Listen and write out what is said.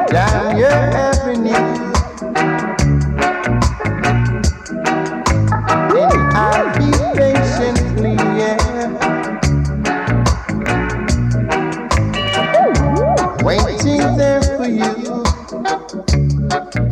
down your every need. And I'll be patiently, waiting there for you.